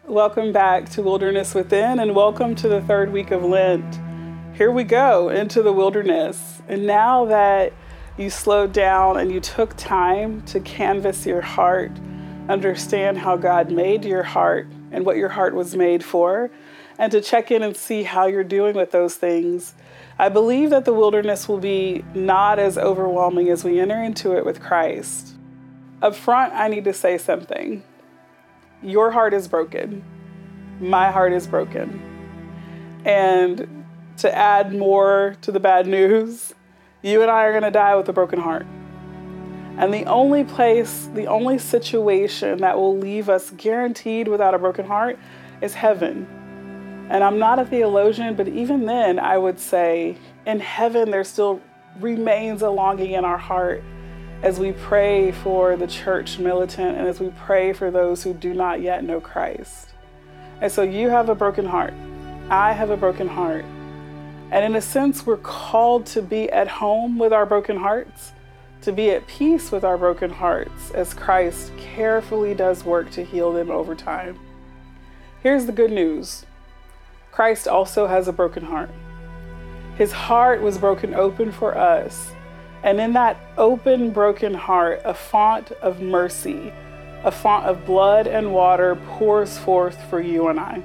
Welcome back to Wilderness Within, and welcome to the third week of Lent. Here we go into the wilderness. And now that you slowed down and you took time to canvas your heart, understand how God made your heart and what your heart was made for, and to check in and see how you're doing with those things, I believe that the wilderness will be not as overwhelming as we enter into it with Christ. Up front, I need to say something. Your heart is broken. My heart is broken. And to add more to the bad news, you and I are going to die with a broken heart. And the only situation that will leave us guaranteed without a broken heart is heaven. And I'm not a theologian, but even then I would say in heaven there still remains a longing in our heart as we pray for the church militant and as we pray for those who do not yet know Christ. And so you have a broken heart. I have a broken heart. And in a sense, we're called to be at home with our broken hearts, to be at peace with our broken hearts as Christ carefully does work to heal them over time. Here's the good news. Christ also has a broken heart. His heart was broken open for us. And in that open, broken heart, a font of mercy, a font of blood and water pours forth for you and I.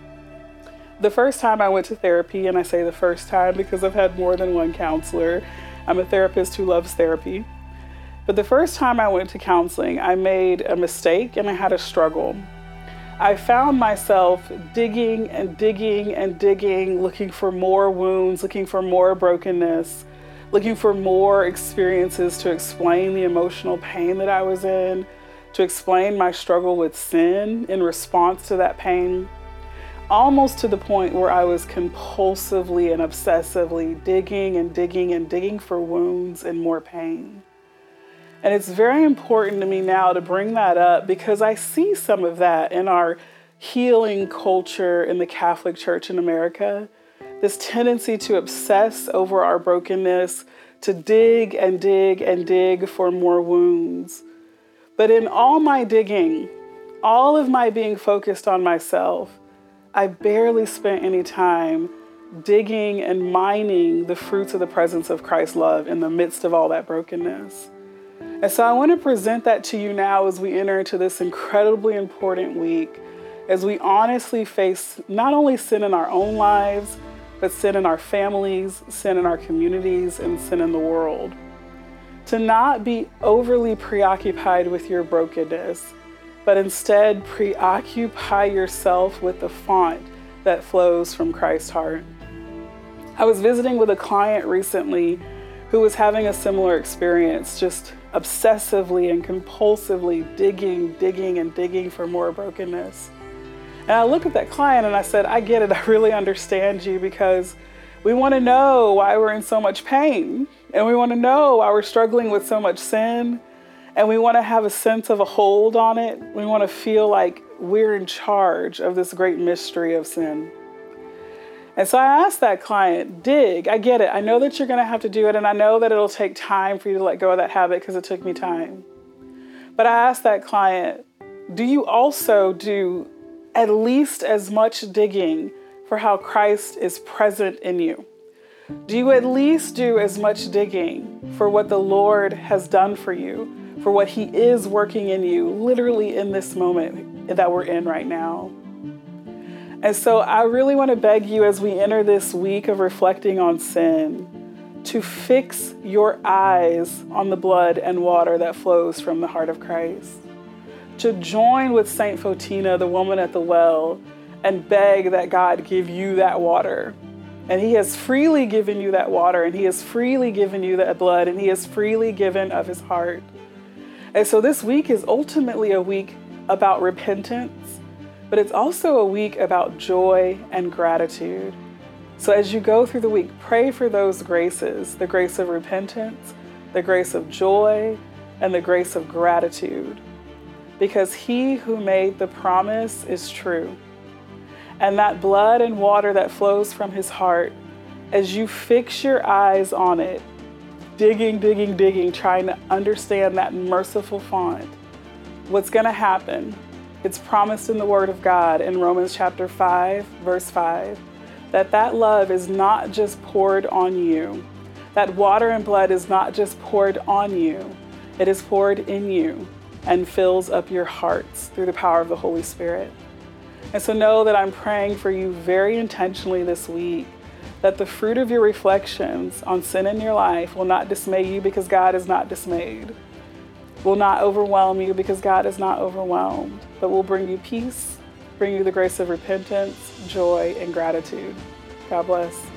The first time I went to therapy, and I say the first time because I've had more than one counselor. I'm a therapist who loves therapy. But the first time I went to counseling, I made a mistake and I had a struggle. I found myself digging and digging and digging, looking for more wounds, looking for more brokenness, looking for more experiences to explain the emotional pain that I was in, to explain my struggle with sin in response to that pain, almost to the point where I was compulsively and obsessively digging and digging and digging for wounds and more pain. And it's very important to me now to bring that up because I see some of that in our healing culture in the Catholic Church in America. This tendency to obsess over our brokenness, to dig and dig and dig for more wounds. But in all my digging, all of my being focused on myself, I barely spent any time digging and mining the fruits of the presence of Christ's love in the midst of all that brokenness. And so I want to present that to you now as we enter into this incredibly important week, as we honestly face not only sin in our own lives, but sin in our families, sin in our communities, and sin in the world. To not be overly preoccupied with your brokenness, but instead preoccupy yourself with the font that flows from Christ's heart. I was visiting with a client recently who was having a similar experience, just obsessively and compulsively digging and digging for more brokenness. And I looked at that client and I said, I get it. I really understand you because we want to know why we're in so much pain. And we want to know why we're struggling with so much sin. And we want to have a sense of a hold on it. We want to feel like we're in charge of this great mystery of sin. And so I asked that client, dig, I get it. I know that you're going to have to do it. And I know that it'll take time for you to let go of that habit because it took me time. But I asked that client, do you also do at least as much digging for how Christ is present in you? Do you at least do as much digging for what the Lord has done for you, for what He is working in you, literally in this moment that we're in right now? And so I really want to beg you as we enter this week of reflecting on sin, to fix your eyes on the blood and water that flows from the heart of Christ. To join with Saint Fotina, the woman at the well, and beg that God give you that water. And He has freely given you that water, and He has freely given you that blood, and He has freely given of His heart. And so this week is ultimately a week about repentance, but it's also a week about joy and gratitude. So as you go through the week, pray for those graces, the grace of repentance, the grace of joy, and the grace of gratitude. Because He who made the promise is true. And that blood and water that flows from His heart, as you fix your eyes on it, digging, trying to understand that merciful font, what's going to happen It's promised in the Word of God in Romans chapter 5, verse 5, that love is not just poured on you. That water and blood is not just poured on you. It is poured in you and fills up your hearts through the power of the Holy Spirit. And so know that I'm praying for you very intentionally this week, that the fruit of your reflections on sin in your life will not dismay you because God is not dismayed, will not overwhelm you because God is not overwhelmed, but will bring you peace, bring you the grace of repentance, joy, and gratitude. God bless.